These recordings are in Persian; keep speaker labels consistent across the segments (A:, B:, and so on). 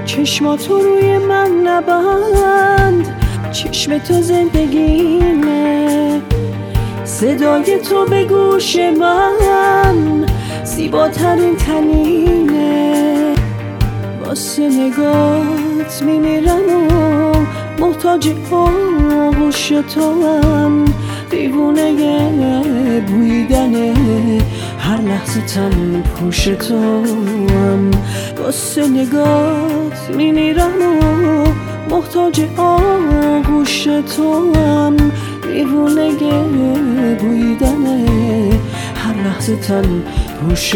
A: چشماتو روی من نبند، چشم تو زندگیمه، صدای تو به گوش من زیباترین تنینه. واسه نگات میمیرم و محتاج آغوش توام، دیوونه بویدن هر لحظه تن پوش توام. واسه نگات میمیرم و محتاج آغوش توام، دیوونه بویدن هر لحظه تن پوش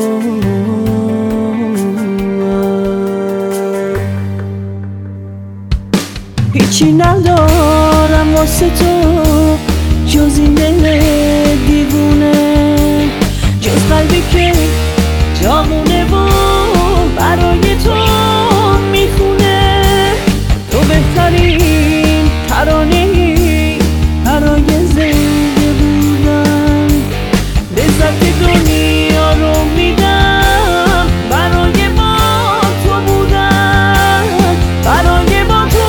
A: توام. هیچی ندارم واسه تو جز این دل دیوونه، جز قلبی که جامونه و برای تو میخونه. تو بهترین ترانه‌ای برای زنده بودن، لذت دنیا رو میدم برای با تو بودن، برای با تو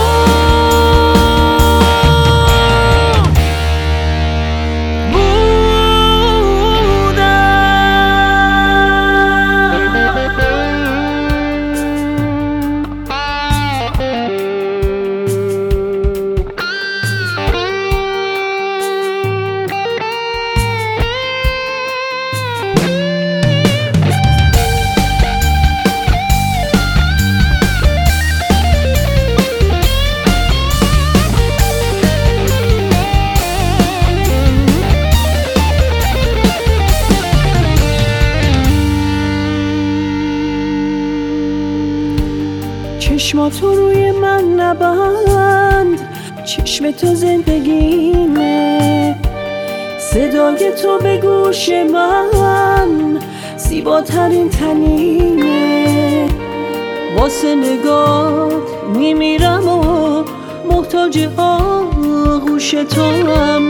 A: چشماتو روی من نبند، چشم تو زندگیمه، صدای تو به گوش من زیباترین تنینه. واسه نگات میمیرم و محتاج آغوش توام،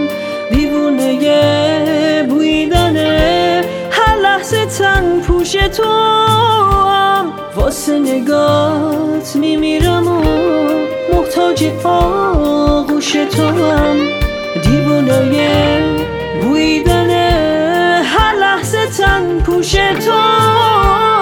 A: دیوونه بویدن هر لحظه تن پوش توام. واسه نگات میمیرم و محتاج آغوش توام، دیوونه بویدن هر لحظه تن پوش توام.